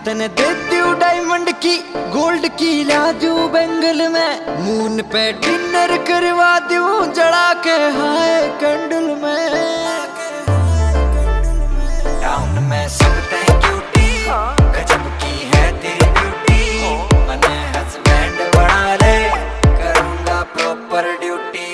तने देती हूँ डायमंड की गोल्ड की लाजू बेंगल में, मून पे डिनर करवा दूं जला के हाय कैंडल में। टाउन में सब तय क्यूटी, गजब की है तेरी ब्यूटी, मने हस्बैंड बना ले करूंगा प्रॉपर ड्यूटी।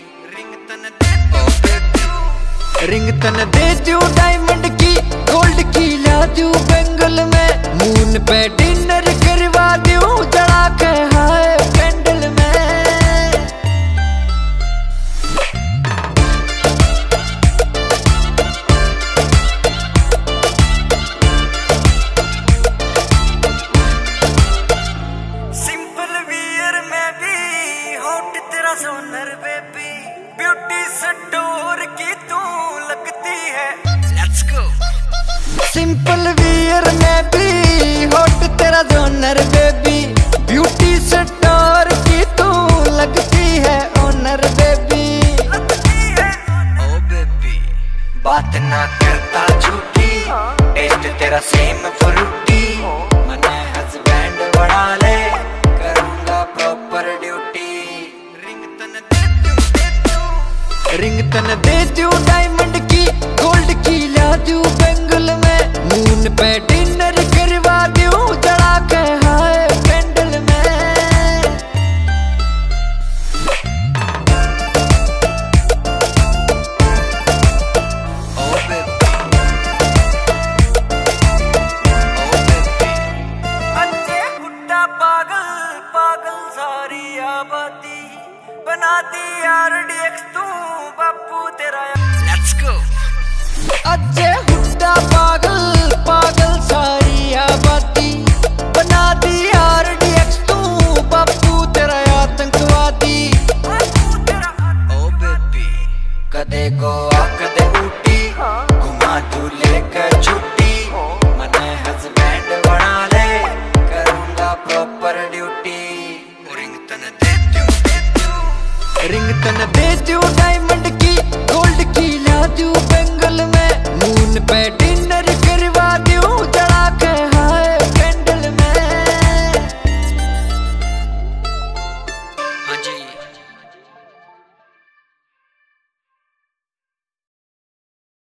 रिंग तने दे दूं डायमंड की गोल्ड की लाजू बेंगल में, मून पे डिनर करवा दूं जला के हाय कैंडल में। सिंपल वियर में भी हॉट तेरा सोनर बेबी, ब्यूटी स्टोर की तू लगती है। Let's go. सिंपल वियर में भी हॉट तेरा जोनर बेबी, ब्यूटी स्टोर की तू लगती है ओनर बेबी। ओ बेबी बात ना करता झूठी, टेस्ट तेरा सेम फ्रूटी, मने हस्बैंड बना ले करूंगा प्रॉपर ड्यूटी। रिंग तन दे दूं डायमंड की गोल्ड की लाजू बेंगल में, मून पे डिनर करवा दूं जला के हाय कैंडल में। ओ बेबी अच्छे गुड्डा पागल पागल सारी आबादी बनाती यार डीएक्स तू बापू तेरा। Let's go. अच्छे हुड्डा पागल